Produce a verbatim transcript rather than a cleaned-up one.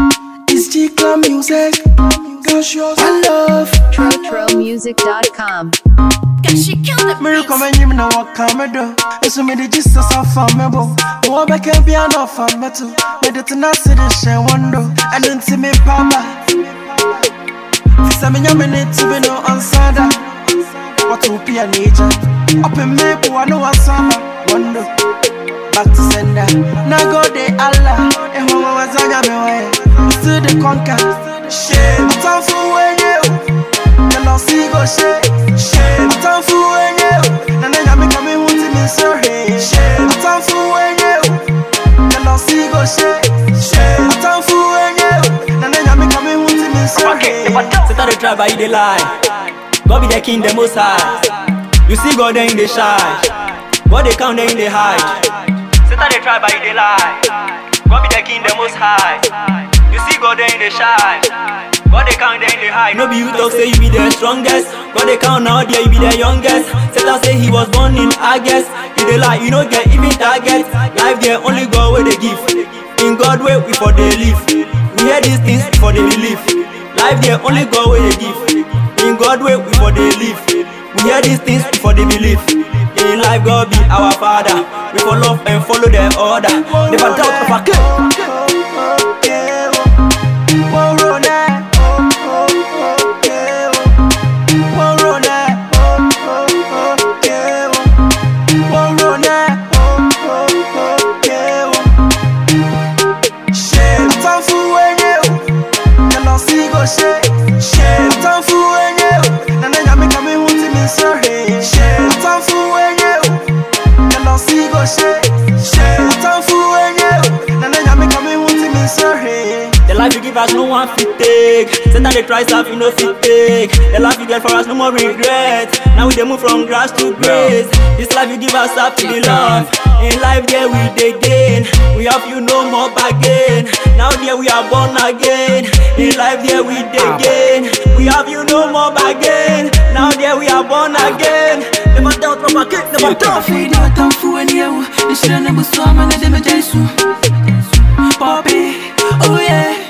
It's G-Clan music. Cause yours I love. Trotro music dot com. She killed the Miracle man, you know what come do. It's me the just as a famable. More back and be an offer metal. Made it to not see the share window. And then see me papa. Some young minute to be no answer. What to be a nature. Up in Maple, I know a summer. Wonder. Back to sender. Now go de Allah. And who was I got me away? Still the conquer. Shame. Time for when you. The lost ego shame. Shame. Time for when you. And then I make me want to be sorry. Shame. Time for when you. The lost ego shame. Shame. Time for when you. And then I make me want to be sorry. Set out the tribe by the lie. God be the king, the most high. You see God there in the shine. God they count there in the hide. Set out the tribe by the lie. God be the king, the most high. You see God there in the shine. God they count there in the high. No be you talk say you be the strongest. God they count now there you be the youngest. Set out say he was born in August. You the lie, you don't get even target. Life there only God where they give. In God way we for they live. We hear these things before they believe. Life there only God where they give. In God way we for they live. We hear these things before they believe. In life God be our father. We for love and follow their order. Never doubt of a king. The life you give us, no one fit take. Set out the try stuff, you know fit take. The life you get for us, no more regret. Now we dey move from grass to grace. This life you give us up to the love. In life there we dey gain. We have you no more bargain. Now there we are born again. In life there we dey gain. We have you no more bargain. Now there we are born again. Never doubt from a kid, never doubt. Feed your tongue for any you. This shit never saw man, they me Jesus. Poppy, oh yeah.